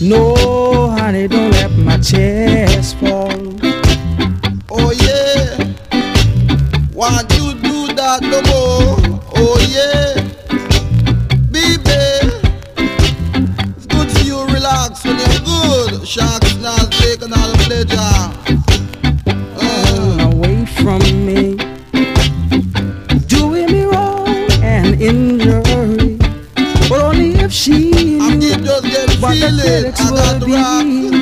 No, honey, don't let my chest fall. Oh yeah, want you do that no more. Oh yeah, baby, it's good for you relax when you're good. Sharks not taking all the pleasure. Away from me, doing me wrong and injury, but only if she I can just get what the feeling. critics I got will the rock. be.